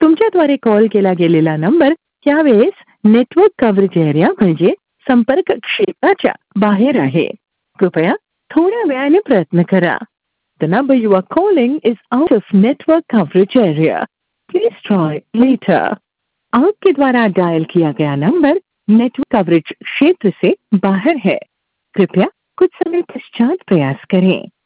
तुमच्याद्वारे call केला गेलेला number यावेळेस नेटवर्क कव्हरेज एरिया म्हणजे संपर्क क्षेत्राच्या बाहेर आहे. कृपया थोड्या वेळाने प्रयत्न करा. The number you are calling is out of network coverage area. Please try later. आपके द्वारा डायल किया गया नंबर नेटवर्क कवरेज क्षेत्र से बाहर है. कृपया कुछ समय पश्चात प्रयास करें.